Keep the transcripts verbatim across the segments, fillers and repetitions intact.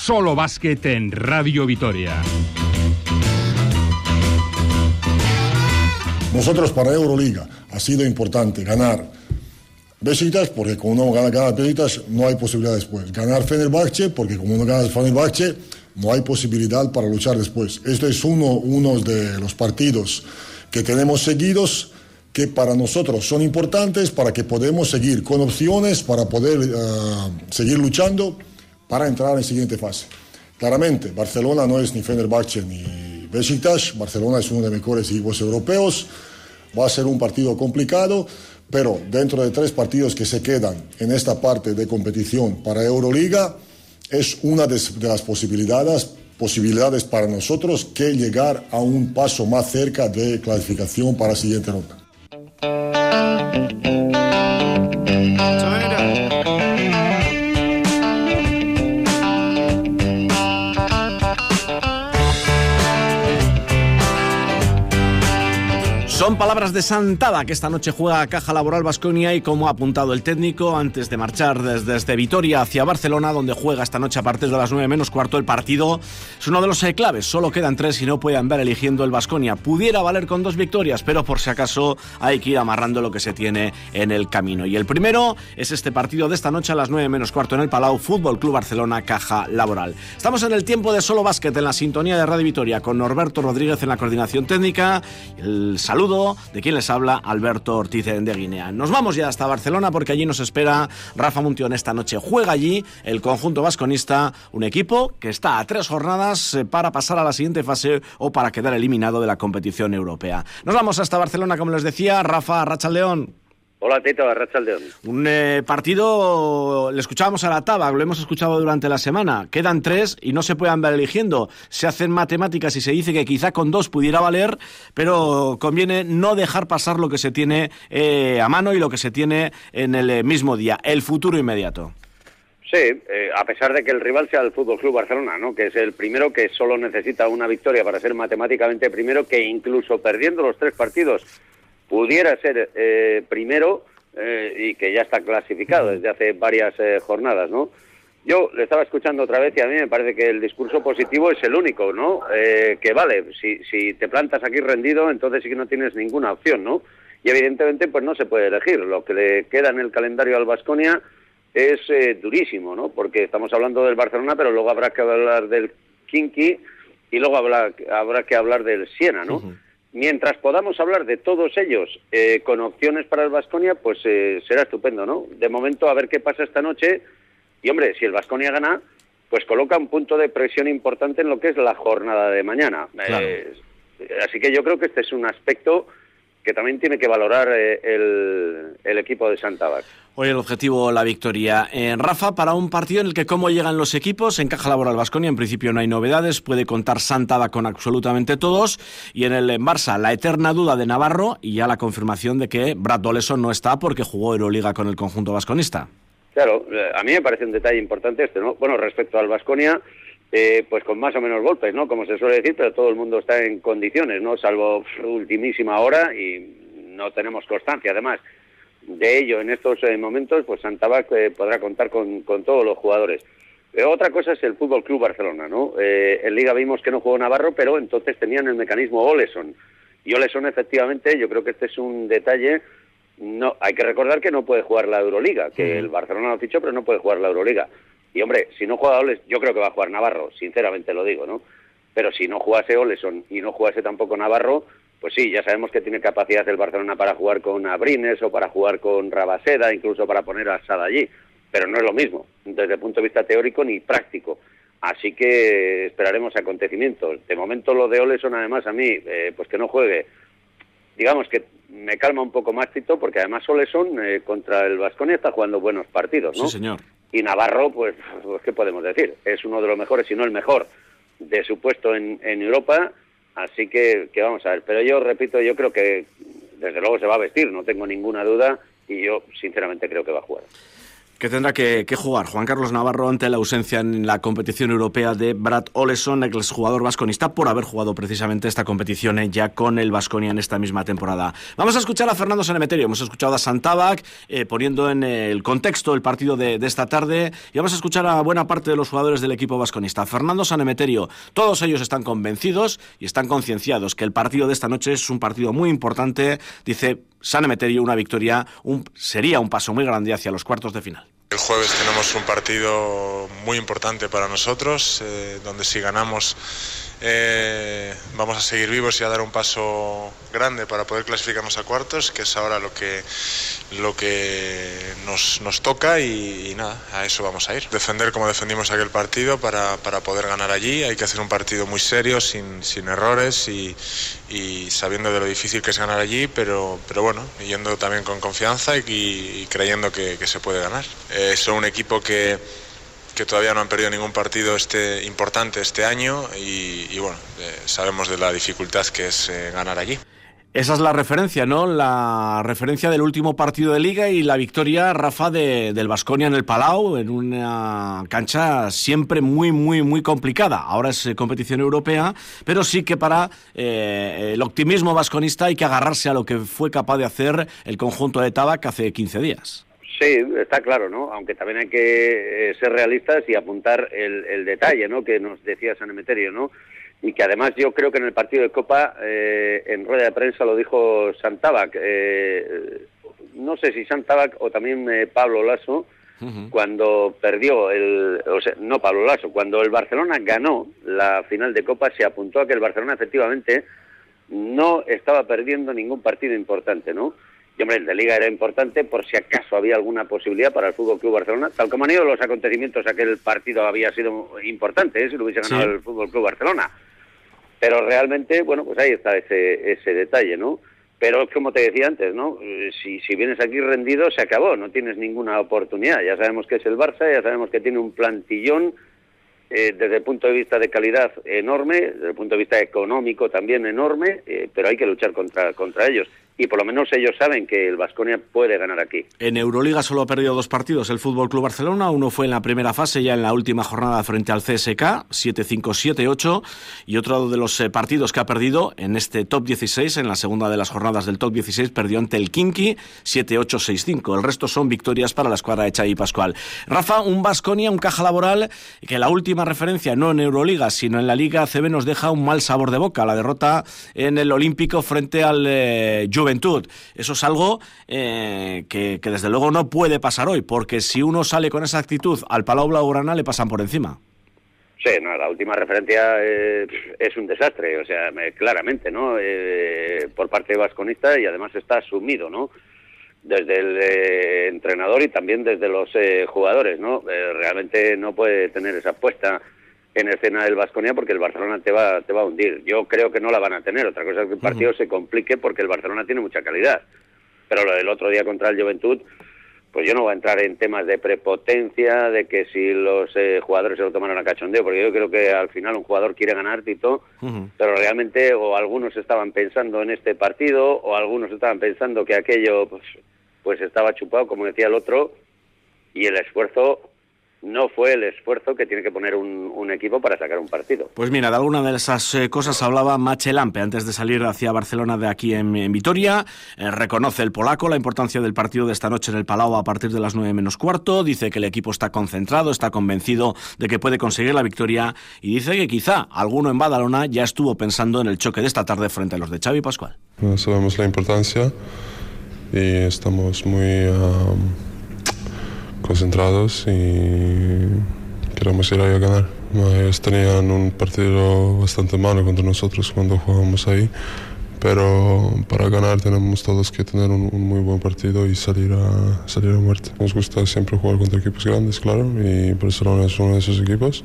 Solo Básquet en Radio Vitoria. Nosotros para Euroliga ha sido importante ganar Beşiktaş, porque como no gana, gana Beşiktaş, no hay posibilidad después. Ganar Fenerbahçe, porque como no gana Fenerbahçe, no hay posibilidad para luchar después. Este es uno, uno de los partidos que tenemos seguidos, que para nosotros son importantes, para que podamos seguir con opciones, para poder uh, seguir luchando, para entrar en la siguiente fase. Claramente, Barcelona no es ni Fenerbahçe ni Beşiktaş. Barcelona es uno de los mejores equipos europeos. Va a ser un partido complicado, pero dentro de tres partidos que se quedan en esta parte de competición para Euroliga, es una de, de las posibilidades, posibilidades para nosotros que llegar a un paso más cerca de clasificación para la siguiente ronda. Son palabras de Santaba, que esta noche juega a Caja Laboral Baskonia, y como ha apuntado el técnico antes de marchar desde, desde Vitoria hacia Barcelona, donde juega esta noche a partir de las nueve menos cuarto el partido, es uno de los eh, claves. Solo quedan tres y no puede andar eligiendo el Baskonia. Pudiera valer con dos victorias, pero por si acaso hay que ir amarrando lo que se tiene en el camino. Y el primero es este partido de esta noche a las nueve menos cuarto en el Palau, Fútbol Club Barcelona, Caja Laboral. Estamos en el tiempo de Solo Básquet, en la sintonía de Radio Vitoria, con Norberto Rodríguez en la coordinación técnica. El saludo de quien les habla, Alberto Ortiz de Guinea. Nos vamos ya hasta Barcelona, porque allí nos espera Rafa Muntión. Esta noche juega allí el conjunto vasconista, un equipo que está a tres jornadas para pasar a la siguiente fase o para quedar eliminado de la competición europea. Nos vamos hasta Barcelona, como les decía. Rafa, Arratsaldeon. Hola Tito, Arratsaldeon. Un eh, partido, le escuchábamos a la Taba, lo hemos escuchado durante la semana. Quedan tres y no se puede andar eligiendo. Se hacen matemáticas y se dice que quizá con dos pudiera valer, pero conviene no dejar pasar lo que se tiene eh, a mano y lo que se tiene en el mismo día, el futuro inmediato. Sí, eh, a pesar de que el rival sea el Fútbol Club Barcelona, ¿no? Que es el primero que solo necesita una victoria para ser matemáticamente primero, que incluso perdiendo los tres partidos pudiera ser eh, primero eh, y que ya está clasificado desde hace varias eh, jornadas, ¿no? Yo le estaba escuchando otra vez y a mí me parece que el discurso positivo es el único, ¿no? Eh, que vale, si, si te plantas aquí rendido, entonces sí que no tienes ninguna opción, ¿no? Y evidentemente pues no se puede elegir. Lo que le queda en el calendario al Baskonia es eh, durísimo, ¿no? Porque estamos hablando del Barcelona, pero luego habrá que hablar del Khimki y luego habrá, habrá que hablar del Siena, ¿no? Uh-huh. Mientras podamos hablar de todos ellos eh, con opciones para el Baskonia, pues eh, será estupendo, ¿no? De momento, a ver qué pasa esta noche. Y, hombre, si el Baskonia gana, pues coloca un punto de presión importante en lo que es la jornada de mañana. Claro. Eh, así que yo creo que este es un aspecto que también tiene que valorar eh, el, el equipo de Santaba. Hoy el objetivo, la victoria. Eh, Rafa, para un partido en el que cómo llegan los equipos, en Caja Laboral Baskonia, en principio no hay novedades, puede contar Santaba con absolutamente todos, y en el en Barça la eterna duda de Navarro y ya la confirmación de que Brad Oleson no está porque jugó Euroliga con el conjunto vasconista. Claro, a mí me parece un detalle importante este, ¿no? Bueno, respecto al Baskonia, eh, pues con más o menos golpes, ¿no? Como se suele decir, pero todo el mundo está en condiciones, ¿no? Salvo ultimísima hora y no tenemos constancia, además de ello en estos eh, momentos, pues Santaba eh, podrá contar con, con todos los jugadores. Pero otra cosa es el Fútbol Club Barcelona, ¿no? Eh, en Liga vimos que no jugó Navarro, pero entonces tenían el mecanismo Oleson. Y Oleson, efectivamente, yo creo que este es un detalle. No, hay que recordar que no puede jugar la Euroliga, que el Barcelona lo fichó, pero no puede jugar la Euroliga. Y, hombre, si no juega Oleson, yo creo que va a jugar Navarro, sinceramente lo digo, ¿no? Pero si no jugase Oleson y no jugase tampoco Navarro, pues sí, ya sabemos que tiene capacidad el Barcelona para jugar con Abrines o para jugar con Rabaseda, incluso para poner a Sada allí, pero no es lo mismo desde el punto de vista teórico ni práctico. Así que esperaremos acontecimientos. De momento lo de Oleson, además, a mí, eh, pues que no juegue, digamos que me calma un poco más, Tito, porque además Oleson eh, contra el Baskonia está jugando buenos partidos, ¿no? Sí, señor. Y Navarro, pues, pues ¿qué podemos decir? Es uno de los mejores, si no el mejor, de su puesto en, en Europa. Así que, que vamos a ver. Pero yo repito, yo creo que desde luego se va a vestir, no tengo ninguna duda, y yo sinceramente creo que va a jugar. Que tendrá que, que jugar Juan Carlos Navarro ante la ausencia en la competición europea de Brad Oleson, exjugador vasconista, por haber jugado precisamente esta competición ya con el Baskonia en esta misma temporada. Vamos a escuchar a Fernando Sanemeterio, hemos escuchado a Santabac eh, poniendo en el contexto el partido de, de esta tarde, y vamos a escuchar a buena parte de los jugadores del equipo vasconista. Fernando Sanemeterio, todos ellos están convencidos y están concienciados que el partido de esta noche es un partido muy importante. Dice Sanemeterio, una victoria un, sería un paso muy grande hacia los cuartos de final. El jueves tenemos un partido muy importante para nosotros, eh, donde si ganamos eh, vamos a seguir vivos y a dar un paso grande para poder clasificarnos a cuartos, que es ahora lo que, lo que nos, nos toca y, y nada, a eso vamos a ir. Defender como defendimos aquel partido para, para poder ganar allí. Hay que hacer un partido muy serio, sin, sin errores y, y sabiendo de lo difícil que es ganar allí, pero, pero bueno, yendo también con confianza y, y creyendo que, que se puede ganar. Eh, son un equipo que que todavía no han perdido ningún partido este importante este año y, y bueno, eh, sabemos de la dificultad que es eh, ganar allí. Esa es la referencia, ¿no? La referencia del último partido de Liga y la victoria, Rafa, de, del Baskonia en el Palau, en una cancha siempre muy, muy, muy complicada. Ahora es eh, competición europea, pero sí que para eh, el optimismo vasconista hay que agarrarse a lo que fue capaz de hacer el conjunto de Tabac hace quince días. Sí, está claro, ¿no? Aunque también hay que eh, ser realistas y apuntar el, el detalle, ¿no? Que nos decía Sanemeterio, ¿no? Y que además yo creo que en el partido de Copa, eh, en rueda de prensa lo dijo Santabac, eh, no sé si Santabac o también eh, Pablo Lasso, uh-huh. cuando perdió el, o sea, no Pablo Lasso, cuando el Barcelona ganó la final de Copa, se apuntó a que el Barcelona efectivamente no estaba perdiendo ningún partido importante, ¿no? Y hombre, el de Liga era importante por si acaso había alguna posibilidad para el Fútbol Club Barcelona, tal como han ido los acontecimientos, aquel partido había sido importante, ¿eh? Si lo hubiese ganado sí. el Fútbol Club Barcelona. Pero realmente, bueno, pues ahí está ese ese detalle, ¿no? Pero como te decía antes, ¿no? Si, si vienes aquí rendido, se acabó, no tienes ninguna oportunidad. Ya sabemos que es el Barça, ya sabemos que tiene un plantillón eh, desde el punto de vista de calidad enorme, desde el punto de vista económico también enorme, eh, pero hay que luchar contra contra ellos. Y por lo menos ellos saben que el Baskonia puede ganar aquí. En Euroliga solo ha perdido dos partidos el Fútbol Club Barcelona. Uno fue en la primera fase, ya en la última jornada frente al C S K, siete cinco siete ocho. Y otro de los eh, partidos que ha perdido en este top dieciséis, en la segunda de las jornadas del top dieciséis, perdió ante el Khimki, siete ocho seis cinco. El resto son victorias para la escuadra de Xavi Pascual. Rafa, un Baskonia, un Caja Laboral, que la última referencia, no en Euroliga, sino en la Liga A C B, nos deja un mal sabor de boca. La derrota en el Olímpico frente al eh, Juventud. Eso es algo eh, que, que desde luego no puede pasar hoy, porque si uno sale con esa actitud al Palau Blaugrana le pasan por encima. Sí, no, la última referencia eh, es un desastre, o sea, me, claramente, ¿no? Eh, por parte de vasconista, y además está asumido, ¿no? Desde el eh, entrenador y también desde los eh, jugadores, ¿no? Eh, realmente no puede tener esa apuesta en escena del Baskonia porque el Barcelona te va te va a hundir. Yo creo que no la van a tener. Otra cosa es que el partido uh-huh. se complique porque el Barcelona tiene mucha calidad. Pero lo del otro día contra el Juventud, pues yo no voy a entrar en temas de prepotencia, de que si los eh, jugadores se lo tomaron a cachondeo, porque yo creo que al final un jugador quiere ganar, Tito, uh-huh. pero realmente o algunos estaban pensando en este partido o algunos estaban pensando que aquello pues, pues estaba chupado, como decía el otro, y el esfuerzo no fue el esfuerzo que tiene que poner un, un equipo para sacar un partido. Pues mira, de alguna de esas eh, cosas hablaba Machelampe antes de salir hacia Barcelona de aquí en, en Vitoria. Eh, reconoce el polaco la importancia del partido de esta noche en el Palau a partir de las nueve menos cuarto. Dice que el equipo está concentrado, está convencido de que puede conseguir la victoria y dice que quizá alguno en Badalona ya estuvo pensando en el choque de esta tarde frente a los de Xavi Pascual. No sabemos la importancia y estamos muy... Um... concentrados y queremos ir ahí a ganar. Ellos tenían un partido bastante malo contra nosotros cuando jugábamos ahí, pero para ganar tenemos todos que tener un, un muy buen partido y salir a, salir a muerte. Nos gusta siempre jugar contra equipos grandes, claro, y Barcelona es uno de esos equipos.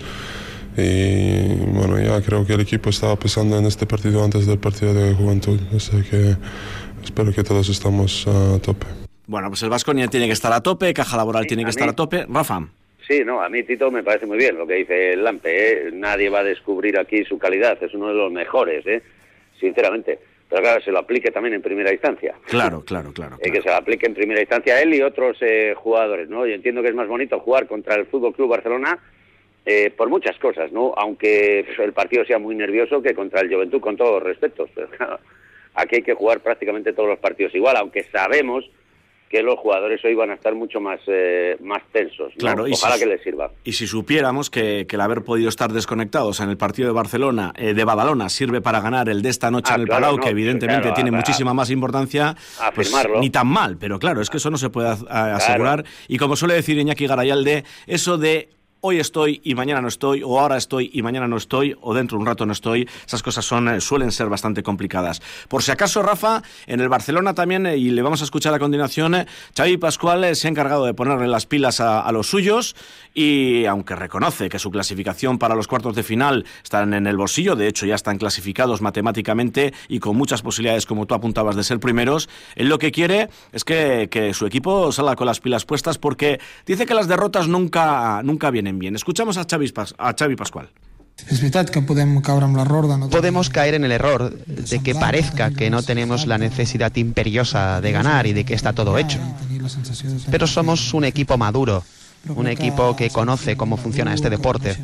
Y bueno, ya creo que el equipo estaba pensando en este partido antes del partido de Juventud, así que espero que todos estamos a tope. Bueno, pues el Baskonia tiene que estar a tope, Caja Laboral sí, tiene que mí, estar a tope. Rafa. Sí, no, a mí, Tito, me parece muy bien lo que dice Lampe, ¿eh? Nadie va a descubrir aquí su calidad, es uno de los mejores, ¿eh? Sinceramente. pero claro, se lo aplique también en primera instancia. Claro, claro, claro. claro. Eh, que se lo aplique en primera instancia a él y otros eh, jugadores, ¿no? Yo entiendo que es más bonito jugar contra el F C Barcelona eh, por muchas cosas, ¿no? Aunque el partido sea muy nervioso, que contra el Juventud, con todos los respetos. Pero claro, aquí hay que jugar prácticamente todos los partidos igual, aunque sabemos que los jugadores hoy van a estar mucho más eh, más tensos, ¿no? Claro, Ojalá si, que les sirva. Y si supiéramos que, que el haber podido estar desconectados en el partido de Barcelona, eh, de Badalona, sirve para ganar el de esta noche ah, en el claro, Palau, no, que evidentemente claro, tiene a, muchísima más importancia, pues ni tan mal, pero claro, es que eso no se puede a, a asegurar. Claro. Y como suele decir Iñaki Garayalde, eso de hoy estoy y mañana no estoy, o ahora estoy y mañana no estoy, o dentro de un rato no estoy, esas cosas son suelen ser bastante complicadas. Por si acaso, Rafa, en el Barcelona también, y le vamos a escuchar a continuación, Xavi Pascual se ha encargado de ponerle las pilas a, a los suyos, y aunque reconoce que su clasificación para los cuartos de final están en el bolsillo, de hecho ya están clasificados matemáticamente y con muchas posibilidades, como tú apuntabas, de ser primeros, él lo que quiere es que, que su equipo salga con las pilas puestas, porque dice que las derrotas nunca, nunca vienen bien. Escuchamos a Xavi, a Xavi Pascual. Es verdad que podemos caer en el error de no Podemos caer en el error de que parezca que no tenemos la necesidad imperiosa de ganar y de que está todo hecho. Pero somos un equipo maduro, un equipo que conoce cómo funciona este deporte.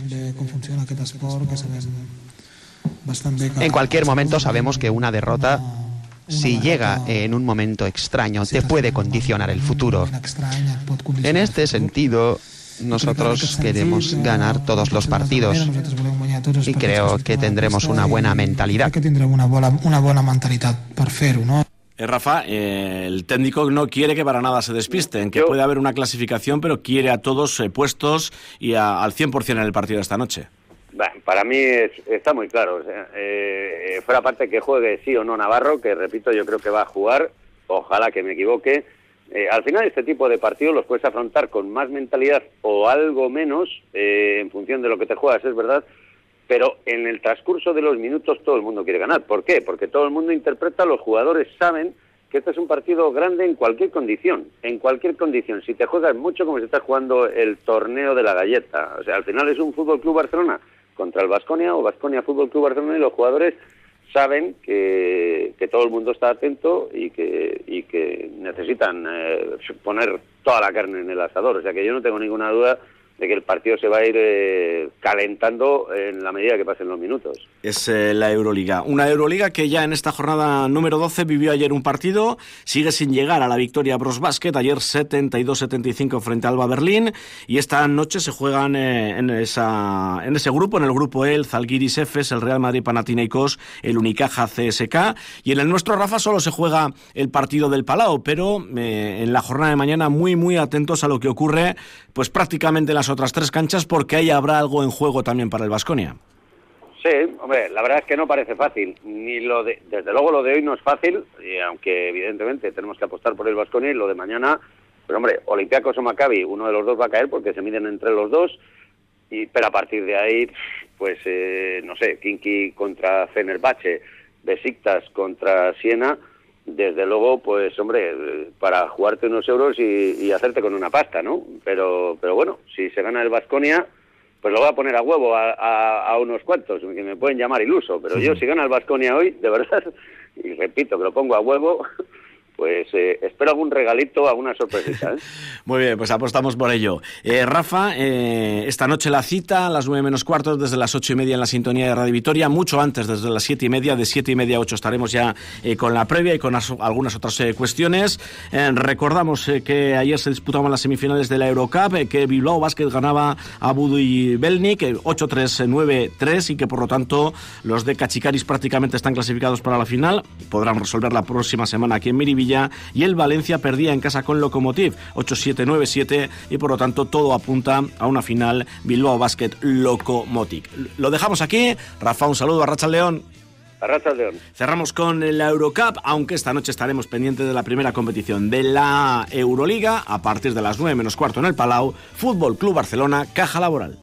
En cualquier momento sabemos que una derrota, si llega en un momento extraño, te puede condicionar el futuro. En este sentido, nosotros queremos ganar todos los partidos y creo que tendremos una buena mentalidad. Que tendremos una buena, una buena mentalidad para hacerlo, ¿no? Eh, Rafa, eh, el técnico no quiere que para nada se despisten, que puede haber una clasificación, pero quiere a todos eh, puestos y a, al cien por ciento en el partido de esta noche. Bueno, para mí es, está muy claro. O sea, eh, fuera parte que juegue sí o no Navarro, que repito, yo creo que va a jugar, ojalá que me equivoque. Eh, al final este tipo de partidos los puedes afrontar con más mentalidad o algo menos, eh, en función de lo que te juegas, es verdad, pero en el transcurso de los minutos todo el mundo quiere ganar. ¿Por qué? Porque todo el mundo interpreta, los jugadores saben que este es un partido grande en cualquier condición, en cualquier condición. Si te juegas mucho como si estás jugando el torneo de la galleta, o sea, al final es un Fútbol Club Barcelona contra el Baskonia o Baskonia Fútbol Club Barcelona, y los jugadores saben que, que todo el mundo está atento y que, y que necesitan eh, poner toda la carne en el asador. O sea que yo no tengo ninguna duda de que el partido se va a ir eh, calentando en la medida que pasen los minutos. Es eh, la Euroliga. Una Euroliga que ya en esta jornada número doce vivió ayer un partido, sigue sin llegar a la victoria Bros Basket, ayer setenta y dos setenta y cinco frente a Alba Berlín, y esta noche se juegan eh, en, esa, en ese grupo, en el grupo E, el Zalgiris Efes, el Real Madrid Panathinaikos, el Unicaja C S K, y en el nuestro, Rafa, solo se juega el partido del Palau, pero eh, en la jornada de mañana muy muy atentos a lo que ocurre pues prácticamente en las otras tres canchas, porque ahí habrá algo en juego también para el Baskonia. Sí, hombre, la verdad es que no parece fácil, ni lo de, desde luego lo de hoy no es fácil, y aunque evidentemente tenemos que apostar por el Baskonia, y lo de mañana, pero hombre, Olympiacos o Maccabi, uno de los dos va a caer porque se miden entre los dos, y pero a partir de ahí, pues eh, no sé, Khimki contra Fenerbahce, Besiktas contra Siena, desde luego, pues hombre, para jugarte unos euros y, y hacerte con una pasta, ¿no? Pero pero bueno, si se gana el Baskonia, pues lo voy a poner a huevo a, a, a unos cuantos, que me pueden llamar iluso, pero sí. Yo si gana el Baskonia hoy, de verdad, y repito que lo pongo a huevo, pues eh, espero algún regalito, alguna sorpresita, ¿eh? Muy bien, pues apostamos por ello. Eh, Rafa, eh, esta noche la cita a las nueve menos cuartos, desde las ocho y media en la sintonía de Radio Vitoria, mucho antes, desde las siete y media, de siete y media a ocho estaremos ya eh, con la previa y con as- algunas otras eh, cuestiones. Eh, recordamos eh, que ayer se disputaban las semifinales de la Eurocup, eh, que Bilbao Basket ganaba a Buduy Belnik eh, ocho tres nueve tres, y que por lo tanto los de Kachikaris prácticamente están clasificados para la final, podrán resolver la próxima semana aquí en Miribilla, y el Valencia perdía en casa con Lokomotiv ocho siete nueve siete, y por lo tanto todo apunta a una final Bilbao Basket Lokomotiv. Lo dejamos aquí. Rafa, un saludo, a Arratsaldeon. Arratsaldeon. Cerramos con la Eurocup, aunque esta noche estaremos pendientes de la primera competición de la Euroliga a partir de las nueve menos cuarto en el Palau. Fútbol Club Barcelona, Caja Laboral.